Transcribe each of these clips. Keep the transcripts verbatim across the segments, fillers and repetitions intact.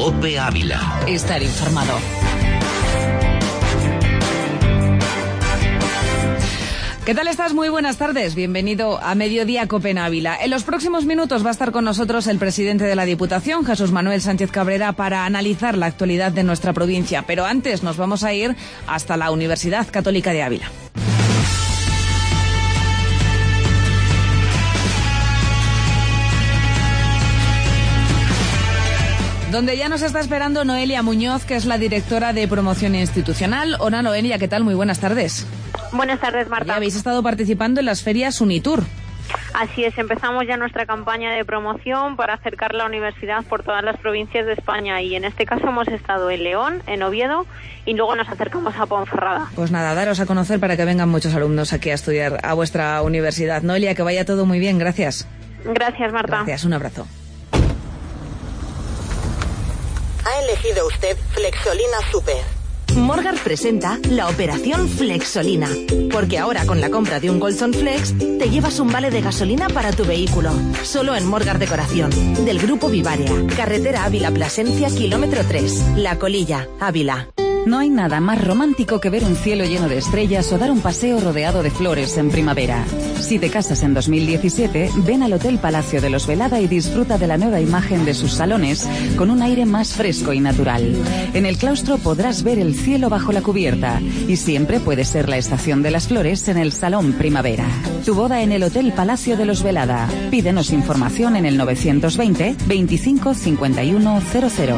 COPE Ávila. Estar informado. ¿Qué tal estás? Muy buenas tardes. Bienvenido a Mediodía COPE en Ávila. En los próximos minutos va a estar con nosotros el presidente de la Diputación, Jesús Manuel Sánchez Cabrera, para analizar la actualidad de nuestra provincia. Pero antes nos vamos a ir hasta la Universidad Católica de Ávila. Donde ya nos está esperando Noelia Muñoz, que es la directora de Promoción Institucional. Hola Noelia, ¿qué tal? Muy buenas tardes. Buenas tardes, Marta. Ya habéis estado participando en las ferias Unitur. Así es, empezamos ya nuestra campaña de promoción para acercar la universidad por todas las provincias de España, y en este caso hemos estado en León, en Oviedo, y luego nos acercamos a Ponferrada. Pues nada, daros a conocer para que vengan muchos alumnos aquí a estudiar a vuestra universidad. Noelia, que vaya todo muy bien, gracias. Gracias, Marta. Gracias, un abrazo. Ha elegido usted Flexolina Super. Morgard presenta la operación Flexolina, porque ahora con la compra de un Golson Flex te llevas un vale de gasolina para tu vehículo, solo en Morgard Decoración, del Grupo Vivarea, carretera Ávila-Plasencia, kilómetro tres, La Colilla, Ávila. No hay nada más romántico que ver un cielo lleno de estrellas o dar un paseo rodeado de flores en primavera. Si te casas en dos mil diecisiete, ven al Hotel Palacio de los Velada y disfruta de la nueva imagen de sus salones con un aire más fresco y natural. En el claustro podrás ver el cielo bajo la cubierta y siempre puede ser la estación de las flores en el Salón Primavera. Tu boda en el Hotel Palacio de los Velada. Pídenos información en el novecientos veinte, veinticinco, cincuenta y uno, cero cero.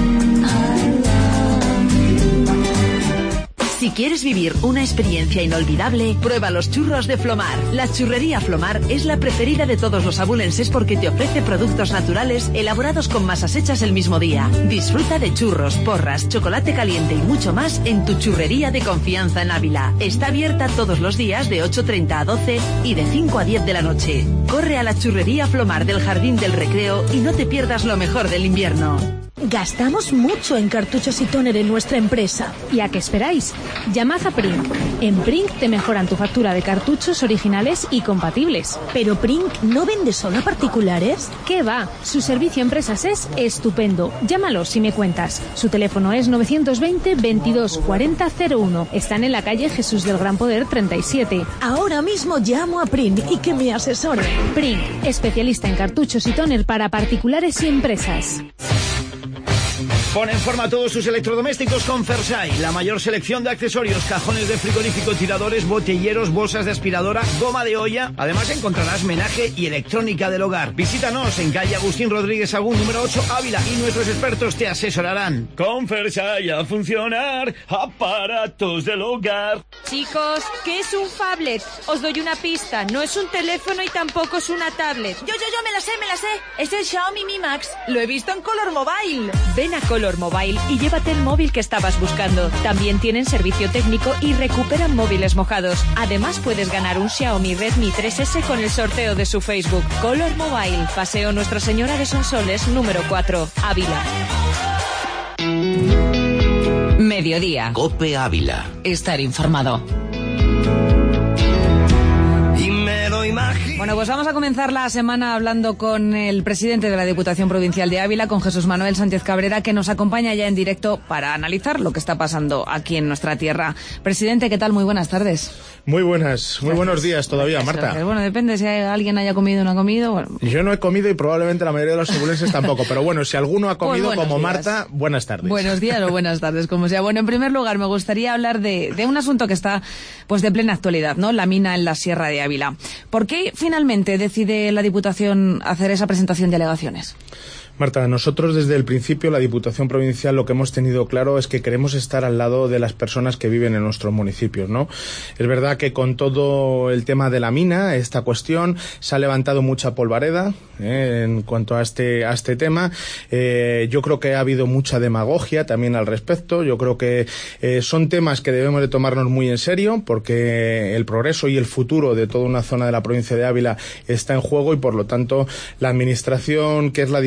Si quieres vivir una experiencia inolvidable, prueba los churros de Flomar. La churrería Flomar es la preferida de todos los abulenses porque te ofrece productos naturales elaborados con masas hechas el mismo día. Disfruta de churros, porras, chocolate caliente y mucho más en tu churrería de confianza en Ávila. Está abierta todos los días de ocho treinta a doce y de cinco a diez de la noche. Corre a la churrería Flomar del Jardín del Recreo y no te pierdas lo mejor del invierno. Gastamos mucho en cartuchos y tóner en nuestra empresa. ¿Y a qué esperáis? Llamad a Prink. En Prink te mejoran tu factura de cartuchos originales y compatibles. ¿Pero Prink no vende solo a particulares? ¿Qué va? Su servicio a empresas es estupendo. Llámalos si me cuentas. Su teléfono es novecientos veinte, veintidós, cuarenta, cero uno. Están en la calle Jesús del Gran Poder treinta y siete. Ahora mismo llamo a Prink y que me asesore. Prink, especialista en cartuchos y tóner para particulares y empresas. Pon en forma todos tus electrodomésticos con Fersai, la mayor selección de accesorios, cajones de frigorífico, tiradores, botilleros, bolsas de aspiradora, goma de olla. Además encontrarás menaje y electrónica del hogar. Visítanos en calle Agustín Rodríguez Agún, número ocho, Ávila, y nuestros expertos te asesorarán. Con Fersai a funcionar, aparatos del hogar. Chicos, ¿qué es un phablet? Os doy una pista, no es un teléfono y tampoco es una tablet. Yo, yo, yo, me la sé, me la sé. Es el Xiaomi Mi Max. Lo he visto en Color Mobile. Ven a Color Mobile y llévate el móvil que estabas buscando. También tienen servicio técnico y recuperan móviles mojados. Además puedes ganar un Xiaomi Redmi tres ese con el sorteo de su Facebook. Color Mobile, Paseo Nuestra Señora de Sonsoles, número cuatro, Ávila. Mediodía. COPE Ávila. Estar informado. Bueno, pues vamos a comenzar la semana hablando con el presidente de la Diputación Provincial de Ávila, con Jesús Manuel Sánchez Cabrera, que nos acompaña ya en directo para analizar lo que está pasando aquí en nuestra tierra. Presidente, ¿qué tal? Muy buenas tardes. Muy buenas, muy buenos días todavía, Marta. Bueno, depende si alguien haya comido o no ha comido. Bueno. Yo no he comido y probablemente la mayoría de los abulenses tampoco, pero bueno, si alguno ha comido pues como días. Marta, buenas tardes. Buenos días o buenas tardes, como sea. Bueno, en primer lugar, me gustaría hablar de, de un asunto que está pues de plena actualidad, ¿no? La mina en la Sierra de Ávila. ¿Por qué finalmente decide la Diputación hacer esa presentación de alegaciones? Marta, nosotros desde el principio, la Diputación Provincial, lo que hemos tenido claro es que queremos estar al lado de las personas que viven en nuestros municipios, ¿no? Es verdad que con todo el tema de la mina, esta cuestión, se ha levantado mucha polvareda eh, en cuanto a este a este tema. Eh, yo creo que ha habido mucha demagogia también al respecto. Yo creo que eh, son temas que debemos de tomarnos muy en serio, porque el progreso y el futuro de toda una zona de la provincia de Ávila está en juego y, por lo tanto, la Administración, que es la Diputación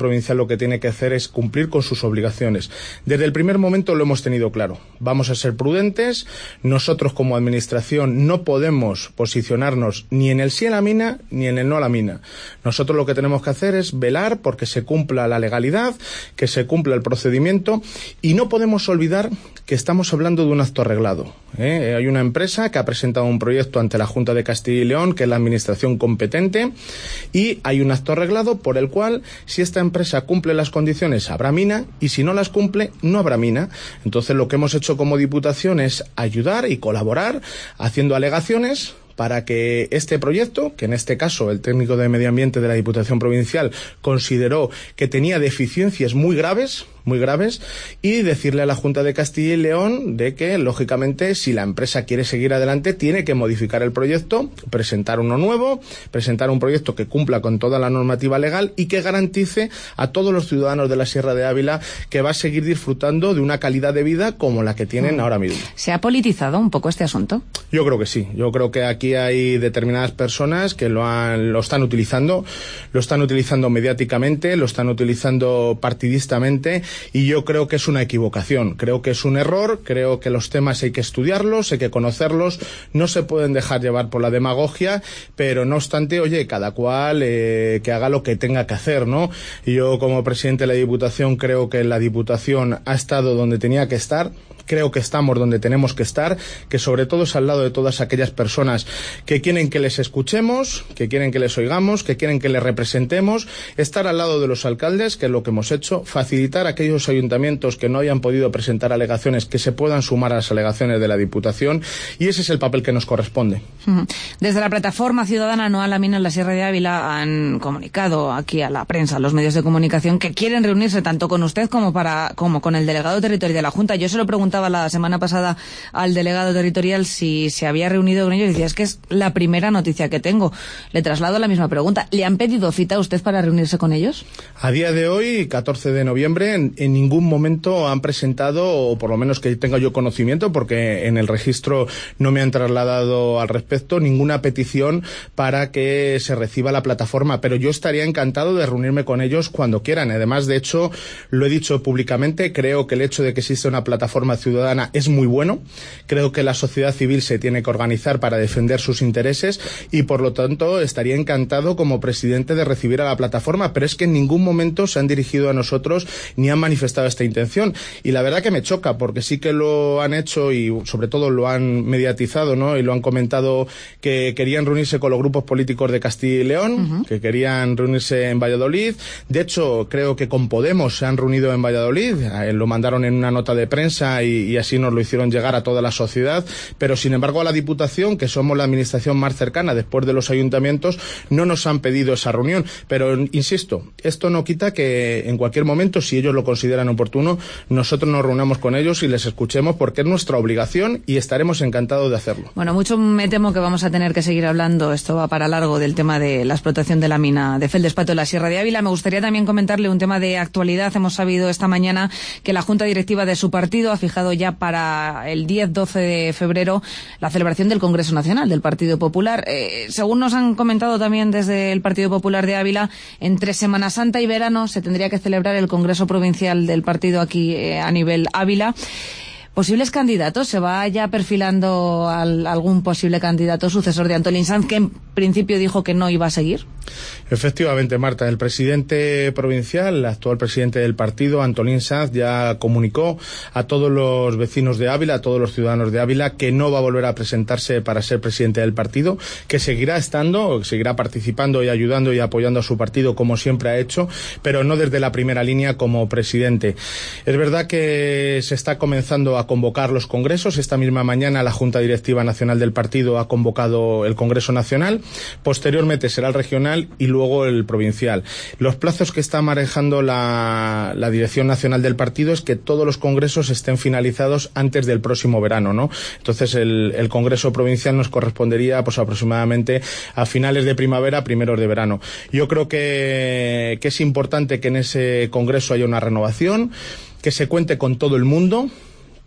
Provincial lo que tiene que hacer es cumplir con sus obligaciones. Desde el primer momento lo hemos tenido claro. Vamos a ser prudentes. Nosotros como Administración no podemos posicionarnos ni en el sí a la mina ni en el no a la mina. Nosotros lo que tenemos que hacer es velar porque se cumpla la legalidad, que se cumpla el procedimiento, y no podemos olvidar que estamos hablando de un acto arreglado. ¿eh? Hay una empresa que ha presentado un proyecto ante la Junta de Castilla y León, que es la administración competente, y hay un acto arreglado por el cual, si esta empresa cumple las condiciones, habrá mina, y si no las cumple, no habrá mina. Entonces, lo que hemos hecho como Diputación es ayudar y colaborar haciendo alegaciones para que este proyecto, que en este caso el técnico de Medio Ambiente de la Diputación Provincial consideró que tenía deficiencias muy graves, muy graves, y decirle a la Junta de Castilla y León de que, lógicamente, si la empresa quiere seguir adelante, tiene que modificar el proyecto, presentar uno nuevo, presentar un proyecto que cumpla con toda la normativa legal y que garantice a todos los ciudadanos de la Sierra de Ávila que va a seguir disfrutando de una calidad de vida como la que tienen ahora mismo. ¿Se ha politizado un poco este asunto? Yo creo que sí. Yo creo que aquí hay determinadas personas que lo han, lo están utilizando, lo están utilizando mediáticamente, lo están utilizando partidistamente, y yo creo que es una equivocación, creo que es un error, creo que los temas hay que estudiarlos, hay que conocerlos, no se pueden dejar llevar por la demagogia, pero no obstante, oye, cada cual eh, que haga lo que tenga que hacer, ¿no? Y yo, como presidente de la Diputación, creo que la Diputación ha estado donde tenía que estar. Creo que estamos donde tenemos que estar, que sobre todo es al lado de todas aquellas personas que quieren que les escuchemos, que quieren que les oigamos, que quieren que les representemos, estar al lado de los alcaldes, que es lo que hemos hecho, facilitar a aquellos ayuntamientos que no hayan podido presentar alegaciones, que se puedan sumar a las alegaciones de la Diputación, y ese es el papel que nos corresponde. Desde la plataforma ciudadana No a la Mina en la Sierra de Ávila han comunicado aquí a la prensa, a los medios de comunicación, que quieren reunirse tanto con usted como, para, como con el delegado territorial de la Junta. Yo se lo preguntaba la semana pasada al delegado territorial si se había reunido con ellos, y decía, es que es la primera noticia que tengo. Le traslado la misma pregunta. ¿Le han pedido cita a usted para reunirse con ellos? A día de hoy, catorce de noviembre, en, en ningún momento han presentado, o por lo menos que tenga yo conocimiento, porque en el registro no me han trasladado al respecto, ninguna petición para que se reciba la plataforma, pero yo estaría encantado de reunirme con ellos cuando quieran. Además, de hecho, lo he dicho públicamente, creo que el hecho de que exista una plataforma ciudadana es muy bueno. Creo que la sociedad civil se tiene que organizar para defender sus intereses, y por lo tanto estaría encantado como presidente de recibir a la plataforma, pero es que en ningún momento se han dirigido a nosotros ni han manifestado esta intención, y la verdad que me choca, porque sí que lo han hecho y sobre todo lo han mediatizado, ¿no? Y lo han comentado, que querían reunirse con los grupos políticos de Castilla y León, uh-huh. que querían reunirse en Valladolid. De hecho, creo que con Podemos se han reunido en Valladolid, lo mandaron en una nota de prensa y Y, y así nos lo hicieron llegar a toda la sociedad, pero sin embargo a la Diputación, que somos la administración más cercana después de los ayuntamientos, no nos han pedido esa reunión. Pero insisto, esto no quita que en cualquier momento, si ellos lo consideran oportuno, nosotros nos reunamos con ellos y les escuchemos, porque es nuestra obligación y estaremos encantados de hacerlo. Bueno, mucho me temo que vamos a tener que seguir hablando, esto va para largo, del tema de la explotación de la mina de Feldespato en la Sierra de Ávila. Me gustaría también comentarle un tema de actualidad. Hemos sabido esta mañana que la Junta Directiva de su partido ha fijado ya para el diez doce de febrero la celebración del Congreso Nacional del Partido Popular. Eh, según nos han comentado también desde el Partido Popular de Ávila, entre Semana Santa y verano se tendría que celebrar el Congreso Provincial del partido aquí eh, a nivel Ávila. ¿Posibles candidatos? ¿Se va ya perfilando al, algún posible candidato sucesor de Antolín Sanz, que en principio dijo que no iba a seguir? Efectivamente, Marta, el presidente provincial, el actual presidente del partido, Antolín Sanz, ya comunicó a todos los vecinos de Ávila, a todos los ciudadanos de Ávila, que no va a volver a presentarse para ser presidente del partido, que seguirá estando, seguirá participando y ayudando y apoyando a su partido como siempre ha hecho, pero no desde la primera línea como presidente. Es verdad que se está comenzando a convocar los congresos. Esta misma mañana la Junta Directiva Nacional del partido ha convocado el Congreso Nacional, posteriormente será el regional y luego el provincial. Los plazos que está manejando la, la Dirección Nacional del partido es que todos los congresos estén finalizados antes del próximo verano, ¿no? Entonces el, el Congreso Provincial nos correspondería pues aproximadamente a finales de primavera, primeros de verano. Yo creo que, que es importante que en ese congreso haya una renovación, que se cuente con todo el mundo,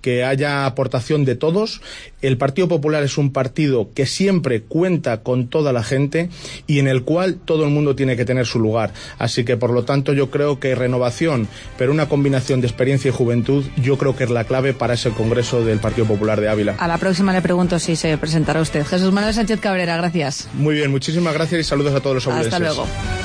que haya aportación de todos. El Partido Popular es un partido que siempre cuenta con toda la gente y en el cual todo el mundo tiene que tener su lugar. Así que, por lo tanto, yo creo que renovación, pero una combinación de experiencia y juventud, yo creo que es la clave para ese Congreso del Partido Popular de Ávila. A la próxima le pregunto si se presentará usted. Jesús Manuel Sánchez Cabrera, gracias. Muy bien, muchísimas gracias y saludos a todos los abulenses. Hasta luego.